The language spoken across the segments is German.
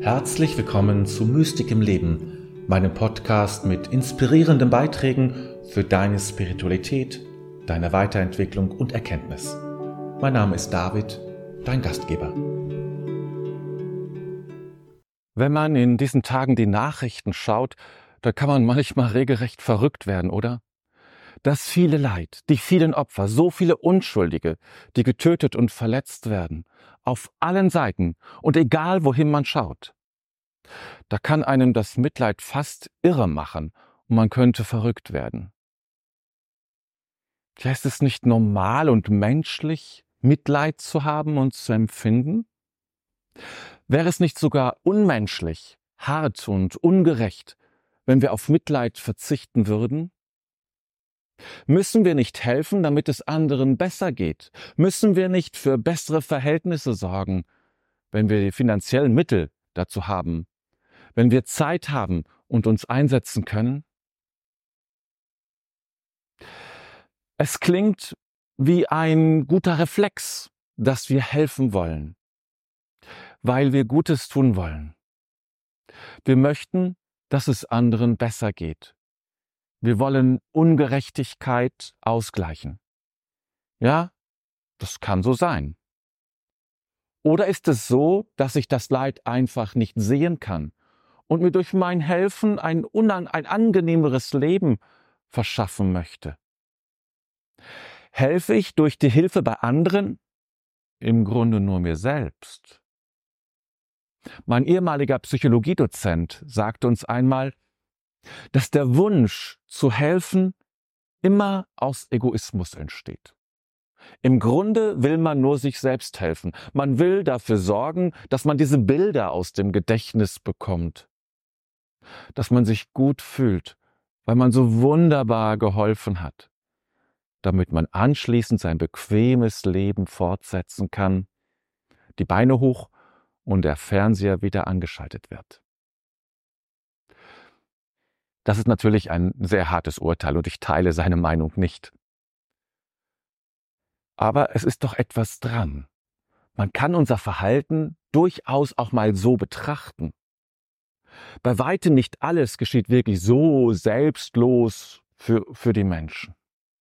Herzlich willkommen zu Mystik im Leben, meinem Podcast mit inspirierenden Beiträgen für deine Spiritualität, deine Weiterentwicklung und Erkenntnis. Mein Name ist David, dein Gastgeber. Wenn man in diesen Tagen die Nachrichten schaut, da kann man manchmal regelrecht verrückt werden, oder? Das viele Leid, die vielen Opfer, so viele Unschuldige, die getötet und verletzt werden, auf allen Seiten und egal wohin man schaut. Da kann einem das Mitleid fast irre machen und man könnte verrückt werden. Ja, ist es nicht normal und menschlich, Mitleid zu haben und zu empfinden? Wäre es nicht sogar unmenschlich, hart und ungerecht, wenn wir auf Mitleid verzichten würden? Müssen wir nicht helfen, damit es anderen besser geht? Müssen wir nicht für bessere Verhältnisse sorgen, wenn wir die finanziellen Mittel dazu haben, wenn wir Zeit haben und uns einsetzen können? Es klingt wie ein guter Reflex, dass wir helfen wollen, weil wir Gutes tun wollen. Wir möchten, dass es anderen besser geht. Wir wollen Ungerechtigkeit ausgleichen. Ja, das kann so sein. Oder ist es so, dass ich das Leid einfach nicht sehen kann und mir durch mein Helfen ein angenehmeres Leben verschaffen möchte? Helfe ich durch die Hilfe bei anderen? Im Grunde nur mir selbst. Mein ehemaliger Psychologiedozent sagte uns einmal, dass der Wunsch zu helfen immer aus Egoismus entsteht. Im Grunde will man nur sich selbst helfen. Man will dafür sorgen, dass man diese Bilder aus dem Gedächtnis bekommt. Dass man sich gut fühlt, weil man so wunderbar geholfen hat. Damit man anschließend sein bequemes Leben fortsetzen kann, die Beine hoch und der Fernseher wieder angeschaltet wird. Das ist natürlich ein sehr hartes Urteil und ich teile seine Meinung nicht. Aber es ist doch etwas dran. Man kann unser Verhalten durchaus auch mal so betrachten. Bei weitem nicht alles geschieht wirklich so selbstlos für die Menschen.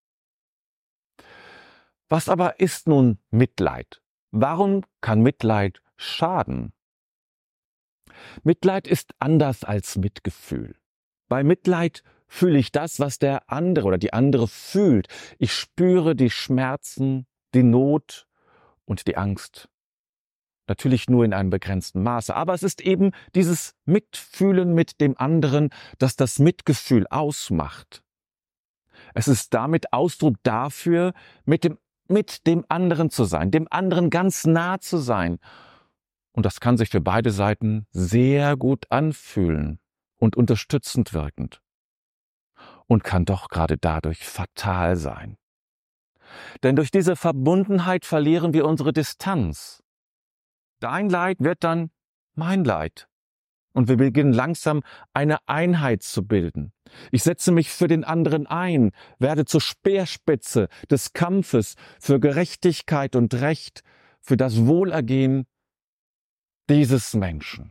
Was aber ist nun Mitleid? Warum kann Mitleid schaden? Mitleid ist anders als Mitgefühl. Bei Mitleid fühle ich das, was der andere oder die andere fühlt. Ich spüre die Schmerzen, die Not und die Angst. Natürlich nur in einem begrenzten Maße. Aber es ist eben dieses Mitfühlen mit dem anderen, das das Mitgefühl ausmacht. Es ist damit Ausdruck dafür, mit dem anderen zu sein, dem anderen ganz nah zu sein. Und das kann sich für beide Seiten sehr gut anfühlen und unterstützend wirkend. Und kann doch gerade dadurch fatal sein. Denn durch diese Verbundenheit verlieren wir unsere Distanz. Dein Leid wird dann mein Leid. Und wir beginnen langsam eine Einheit zu bilden. Ich setze mich für den anderen ein, werde zur Speerspitze des Kampfes für Gerechtigkeit und Recht, für das Wohlergehen dieses Menschen.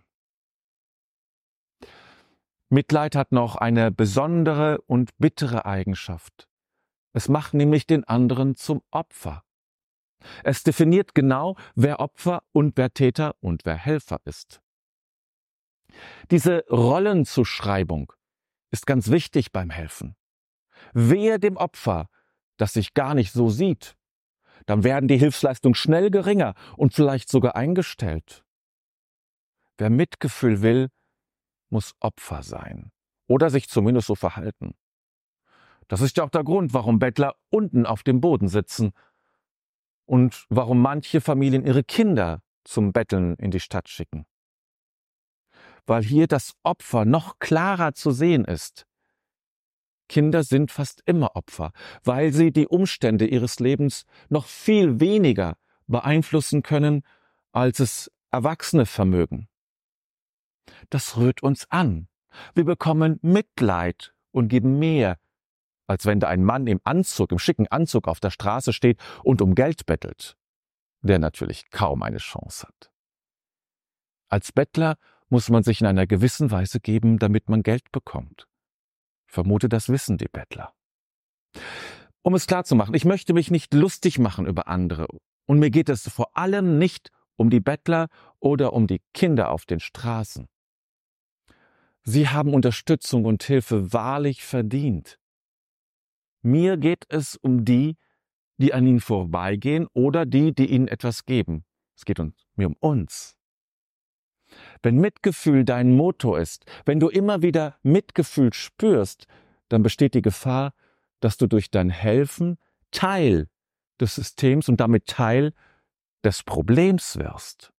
Mitleid hat noch eine besondere und bittere Eigenschaft. Es macht nämlich den anderen zum Opfer. Es definiert genau, wer Opfer und wer Täter und wer Helfer ist. Diese Rollenzuschreibung ist ganz wichtig beim Helfen. Wehe dem Opfer, das sich gar nicht so sieht. Dann werden die Hilfsleistungen schnell geringer und vielleicht sogar eingestellt. Wer Mitgefühl will, muss Opfer sein oder sich zumindest so verhalten. Das ist ja auch der Grund, warum Bettler unten auf dem Boden sitzen und warum manche Familien ihre Kinder zum Betteln in die Stadt schicken. Weil hier das Opfer noch klarer zu sehen ist. Kinder sind fast immer Opfer, weil sie die Umstände ihres Lebens noch viel weniger beeinflussen können, als es Erwachsene vermögen. Das rührt uns an. Wir bekommen Mitleid und geben mehr, als wenn da ein Mann im schicken Anzug auf der Straße steht und um Geld bettelt, der natürlich kaum eine Chance hat. Als Bettler muss man sich in einer gewissen Weise geben, damit man Geld bekommt. Ich vermute, das wissen die Bettler. Um es klar zu machen, ich möchte mich nicht lustig machen über andere. Und mir geht es vor allem nicht um die Bettler oder um die Kinder auf den Straßen. Sie haben Unterstützung und Hilfe wahrlich verdient. Mir geht es um die, die an ihnen vorbeigehen oder die, die ihnen etwas geben. Es geht mir um uns. Wenn Mitgefühl dein Motto ist, wenn du immer wieder Mitgefühl spürst, dann besteht die Gefahr, dass du durch dein Helfen Teil des Systems und damit Teil des Problems wirst.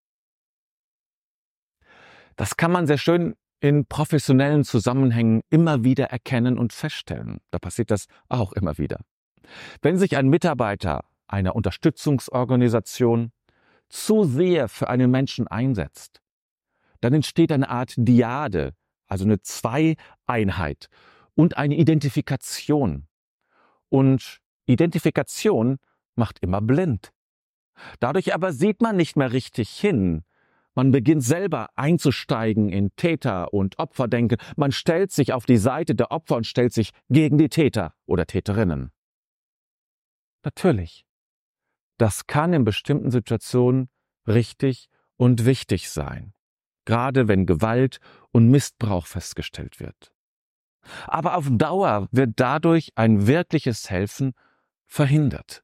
Das kann man sehr schön in professionellen Zusammenhängen immer wieder erkennen und feststellen. Da passiert das auch immer wieder. Wenn sich ein Mitarbeiter einer Unterstützungsorganisation zu sehr für einen Menschen einsetzt, dann entsteht eine Art Dyade, also eine Zweieinheit und eine Identifikation. Und Identifikation macht immer blind. Dadurch aber sieht man nicht mehr richtig hin. Man beginnt selber einzusteigen in Täter- und Opferdenken. Man stellt sich auf die Seite der Opfer und stellt sich gegen die Täter oder Täterinnen. Natürlich, das kann in bestimmten Situationen richtig und wichtig sein, gerade wenn Gewalt und Missbrauch festgestellt wird. Aber auf Dauer wird dadurch ein wirkliches Helfen verhindert.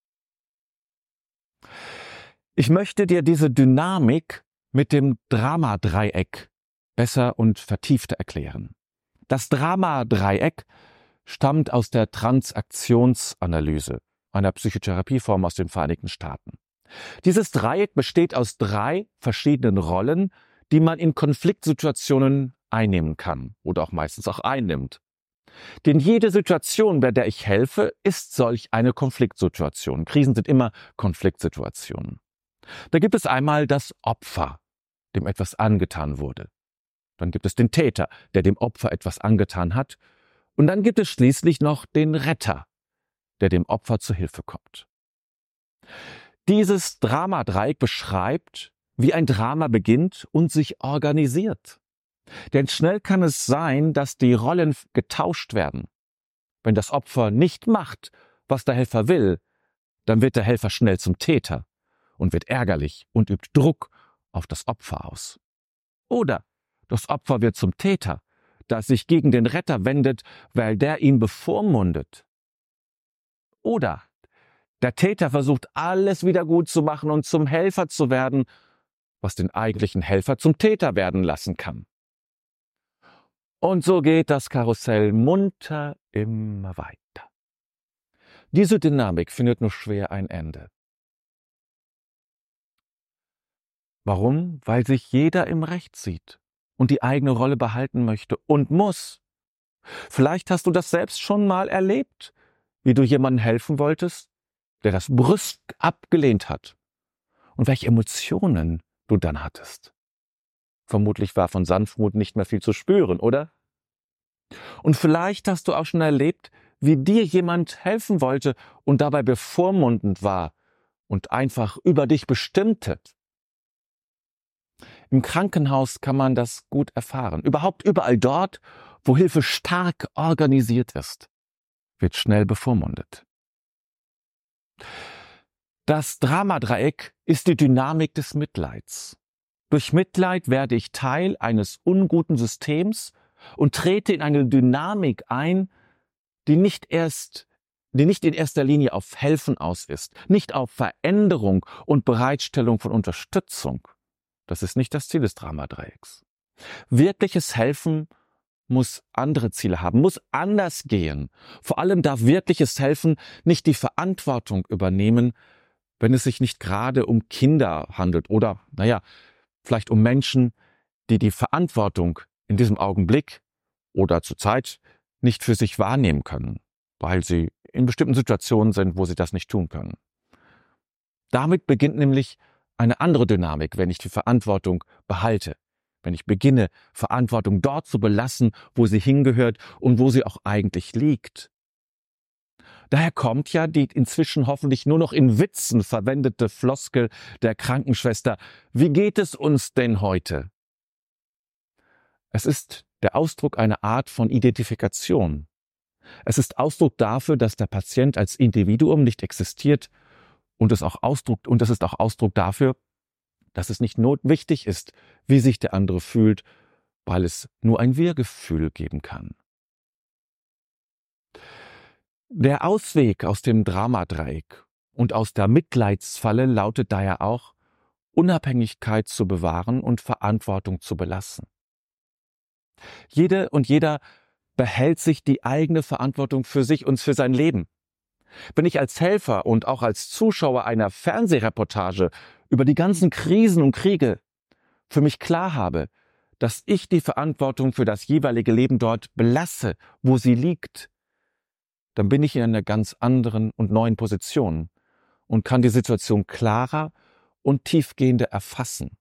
Ich möchte dir diese Dynamik mit dem Dramadreieck besser und vertiefter erklären. Das Dramadreieck stammt aus der Transaktionsanalyse, einer Psychotherapieform aus den Vereinigten Staaten. Dieses Dreieck besteht aus 3 verschiedenen Rollen, die man in Konfliktsituationen einnehmen kann oder auch meistens auch einnimmt. Denn jede Situation, bei der ich helfe, ist solch eine Konfliktsituation. Krisen sind immer Konfliktsituationen. Da gibt es einmal das Opfer, dem etwas angetan wurde. Dann gibt es den Täter, der dem Opfer etwas angetan hat. Und dann gibt es schließlich noch den Retter, der dem Opfer zu Hilfe kommt. Dieses Dramadreieck beschreibt, wie ein Drama beginnt und sich organisiert. Denn schnell kann es sein, dass die Rollen getauscht werden. Wenn das Opfer nicht macht, was der Helfer will, dann wird der Helfer schnell zum Täter und wird ärgerlich und übt Druck auf das Opfer aus. Oder das Opfer wird zum Täter, das sich gegen den Retter wendet, weil der ihn bevormundet. Oder der Täter versucht, alles wieder gut zu machen und zum Helfer zu werden, was den eigentlichen Helfer zum Täter werden lassen kann. Und so geht das Karussell munter immer weiter. Diese Dynamik findet nur schwer ein Ende. Warum? Weil sich jeder im Recht sieht und die eigene Rolle behalten möchte und muss. Vielleicht hast du das selbst schon mal erlebt, wie du jemandem helfen wolltest, der das brüsk abgelehnt hat und welche Emotionen du dann hattest. Vermutlich war von Sanftmut nicht mehr viel zu spüren, oder? Und vielleicht hast du auch schon erlebt, wie dir jemand helfen wollte und dabei bevormundend war und einfach über dich bestimmte. Im Krankenhaus kann man das gut erfahren. Überhaupt überall dort, wo Hilfe stark organisiert ist, wird schnell bevormundet. Das Dramadreieck ist die Dynamik des Mitleids. Durch Mitleid werde ich Teil eines unguten Systems und trete in eine Dynamik ein, die nicht in erster Linie auf Helfen aus ist, nicht auf Veränderung und Bereitstellung von Unterstützung. Das ist nicht das Ziel des Dramadreiecks. Wirkliches Helfen muss andere Ziele haben, muss anders gehen. Vor allem darf wirkliches Helfen nicht die Verantwortung übernehmen, wenn es sich nicht gerade um Kinder handelt oder, vielleicht um Menschen, die die Verantwortung in diesem Augenblick oder zur Zeit nicht für sich wahrnehmen können, weil sie in bestimmten Situationen sind, wo sie das nicht tun können. Damit beginnt nämlich eine andere Dynamik, wenn ich die Verantwortung behalte, wenn ich beginne, Verantwortung dort zu belassen, wo sie hingehört und wo sie auch eigentlich liegt. Daher kommt ja die inzwischen hoffentlich nur noch in Witzen verwendete Floskel der Krankenschwester: Wie geht es uns denn heute? Es ist der Ausdruck einer Art von Identifikation. Es ist Ausdruck dafür, dass der Patient als Individuum nicht existiert und es ist auch Ausdruck dafür, dass es nicht wichtig ist, wie sich der andere fühlt, weil es nur ein Wir-Gefühl geben kann. Der Ausweg aus dem Dramadreieck und aus der Mitleidsfalle lautet daher auch, Unabhängigkeit zu bewahren und Verantwortung zu belassen. Jede und jeder behält sich die eigene Verantwortung für sich und für sein Leben. Wenn ich als Helfer und auch als Zuschauer einer Fernsehreportage über die ganzen Krisen und Kriege für mich klar habe, dass ich die Verantwortung für das jeweilige Leben dort belasse, wo sie liegt, dann bin ich in einer ganz anderen und neuen Position und kann die Situation klarer und tiefgehender erfassen.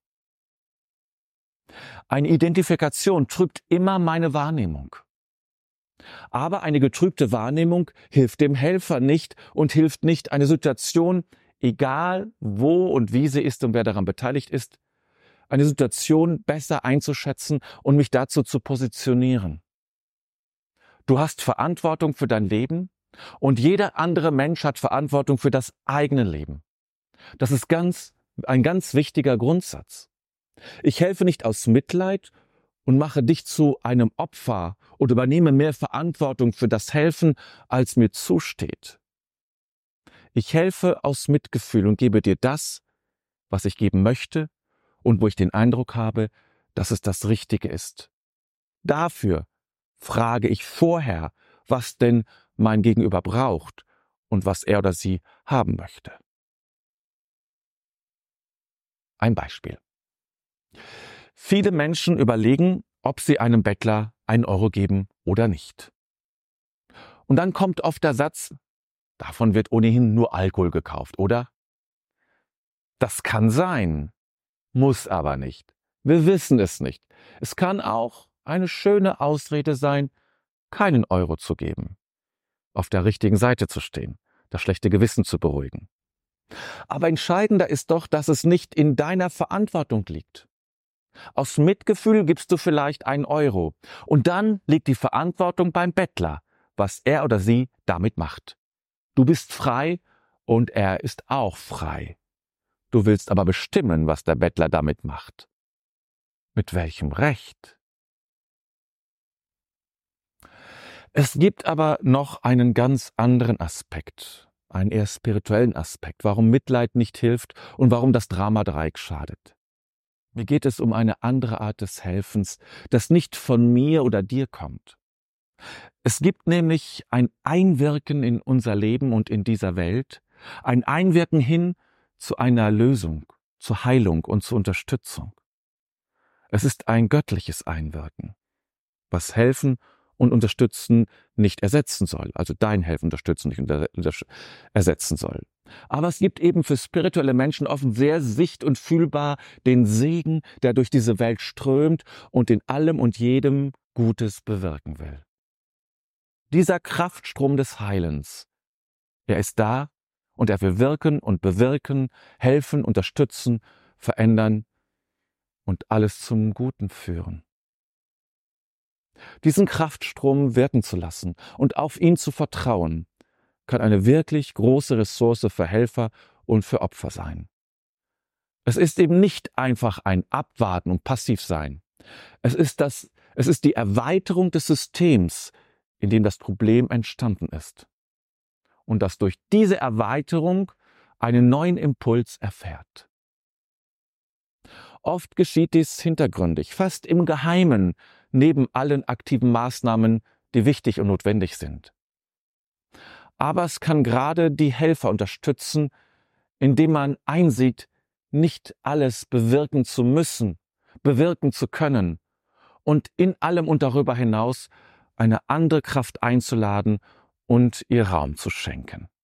Eine Identifikation trübt immer meine Wahrnehmung. Aber eine getrübte Wahrnehmung hilft dem Helfer nicht und hilft nicht, eine Situation, egal wo und wie sie ist und wer daran beteiligt ist, eine Situation besser einzuschätzen und mich dazu zu positionieren. Du hast Verantwortung für dein Leben und jeder andere Mensch hat Verantwortung für das eigene Leben. Das ist ein ganz wichtiger Grundsatz. Ich helfe nicht aus Mitleid und mache dich zu einem Opfer oder übernehme mehr Verantwortung für das Helfen, als mir zusteht. Ich helfe aus Mitgefühl und gebe dir das, was ich geben möchte und wo ich den Eindruck habe, dass es das Richtige ist. Dafür frage ich vorher, was denn mein Gegenüber braucht und was er oder sie haben möchte. Ein Beispiel. Viele Menschen überlegen, ob sie einem Bettler 1 Euro geben oder nicht. Und dann kommt oft der Satz, davon wird ohnehin nur Alkohol gekauft, oder? Das kann sein, muss aber nicht. Wir wissen es nicht. Es kann auch eine schöne Ausrede sein, keinen Euro zu geben, auf der richtigen Seite zu stehen, das schlechte Gewissen zu beruhigen. Aber entscheidender ist doch, dass es nicht in deiner Verantwortung liegt. Aus Mitgefühl gibst du vielleicht 1 Euro und dann liegt die Verantwortung beim Bettler, was er oder sie damit macht. Du bist frei und er ist auch frei. Du willst aber bestimmen, was der Bettler damit macht. Mit welchem Recht? Es gibt aber noch einen ganz anderen Aspekt, einen eher spirituellen Aspekt, warum Mitleid nicht hilft und warum das Dramadreieck schadet. Mir geht es um eine andere Art des Helfens, das nicht von mir oder dir kommt. Es gibt nämlich ein Einwirken in unser Leben und in dieser Welt, ein Einwirken hin zu einer Lösung, zur Heilung und zur Unterstützung. Es ist ein göttliches Einwirken, was Helfen und Unterstützen nicht ersetzen soll, also dein Helfen, Unterstützen nicht ersetzen soll. Aber es gibt eben für spirituelle Menschen oft sehr sicht- und fühlbar den Segen, der durch diese Welt strömt und in allem und jedem Gutes bewirken will. Dieser Kraftstrom des Heilens, er ist da und er will wirken und bewirken, helfen, unterstützen, verändern und alles zum Guten führen. Diesen Kraftstrom wirken zu lassen und auf ihn zu vertrauen, kann eine wirklich große Ressource für Helfer und für Opfer sein. Es ist eben nicht einfach ein Abwarten und Passivsein. Es ist die Erweiterung des Systems, in dem das Problem entstanden ist. Und das durch diese Erweiterung einen neuen Impuls erfährt. Oft geschieht dies hintergründig, fast im Geheimen, neben allen aktiven Maßnahmen, die wichtig und notwendig sind. Aber es kann gerade die Helfer unterstützen, indem man einsieht, nicht alles bewirken zu müssen, bewirken zu können und in allem und darüber hinaus eine andere Kraft einzuladen und ihr Raum zu schenken.